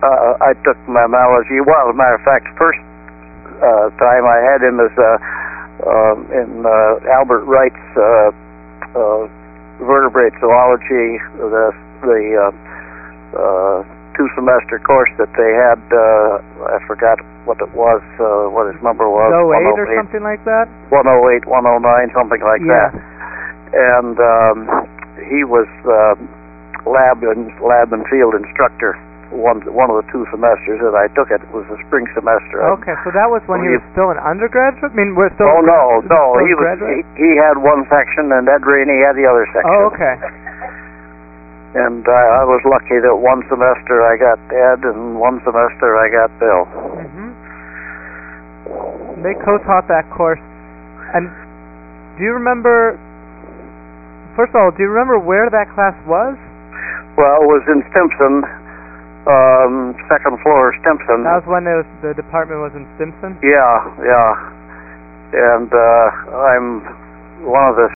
I took mammalogy. Well, as a matter of fact, first time I had him as in Albert Wright's vertebrate zoology, the 2-semester course that they had. I forgot what it was, what his number was. 108 or something like that? 108, 109, something like that. And he was lab and field instructor one of the 2 semesters that I took. It was the spring semester. Okay, so that was when he was still an undergraduate? I mean, we're still... Oh, no. He had one section, and Ed Rainey had the other section. Oh, okay. And I was lucky that one semester I got Ed, and one semester I got Bill. They co-taught that course. And do you remember... First of all, do you remember where that class was? Well, it was in Stimson, second floor Stimson. That was when the department was in Stimson? Yeah. And I'm one of the